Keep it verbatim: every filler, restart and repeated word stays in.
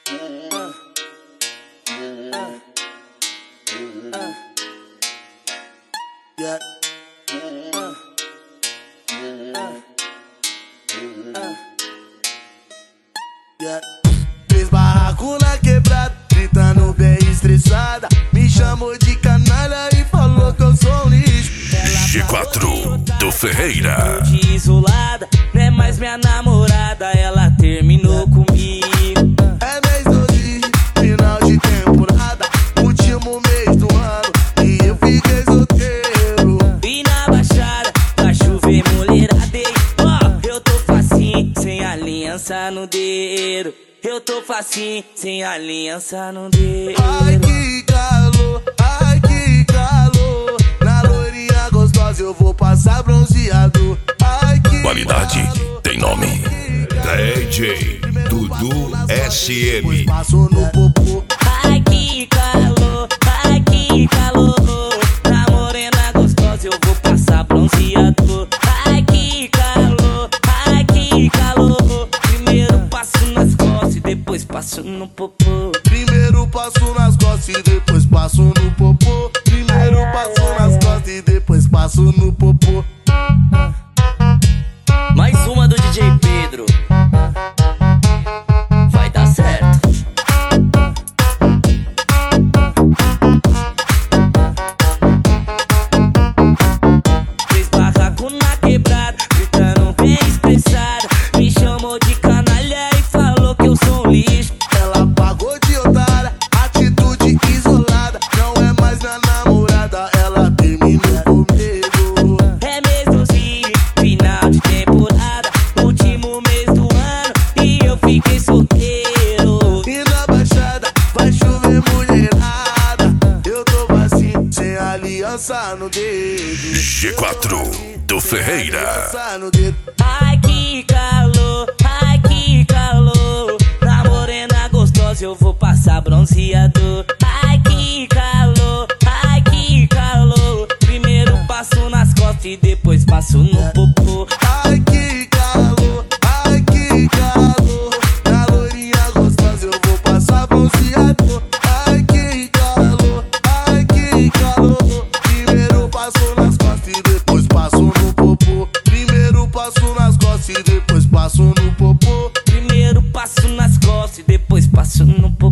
Yeah. Yeah. Fez barraco na quebrada, gritando bem estressada. Me chamou de canalha e falou que eu sou um lixo. G quatro do Ferreira. De isolada, não é mais minha namorada, ela terminou comigo. É mês doze, final de temporada, último mês do ano, e eu fiquei solteiro. E na baixada, vai chover mulherada. Ó, oh, eu tô facinho, sem aliança no dedo. Eu tô facinho, sem aliança no dedo. Ai que calor, ai que calor. Na loirinha gostosa eu vou passar bronzeado. Ai que Qualidade calor, tem nome. D J Dudu S M. passo no popô. Ai que calor, ai que calor. Na morena gostosa eu vou passar bronzeado. Ai que calor, ai que calor. Primeiro passo nas costas e depois passo no popô. Primeiro passo nas costas e depois passo no popô. Primeiro passo nas costas e depois passo no popô. Mais uma do D J Pedro. Vai dar certo. Fez barraco na quebrada, gritando bem estressada. Me chamou de canalha e falou que eu sou um lixo. Ela pagou de otária, atitude isolada. Não é mais minha namorada, ela terminou comigo. É mesmozinho, final de temporada, último mês do ano, e eu fiquei solteiro. E na baixada vai chover mulherada. Eu tô vazio, sem aliança no dedo. G quatro do Ferreira. Aliança no dedo. Ai que calor, ai que calor. Na morena gostosa eu vou passar bronzeado. Ai que calor, ai que calor. Primeiro passo nas costas e depois passo no popô. Ai que calor, ai que calor. Na loirinha gostosa eu vou passar bronzeado. Ai que calor, ai que calor. Primeiro passo nas costas e depois passo no popô. Primeiro passo nas costas e depois passo no popô. Primeiro passo nas costas e depois passo no popô.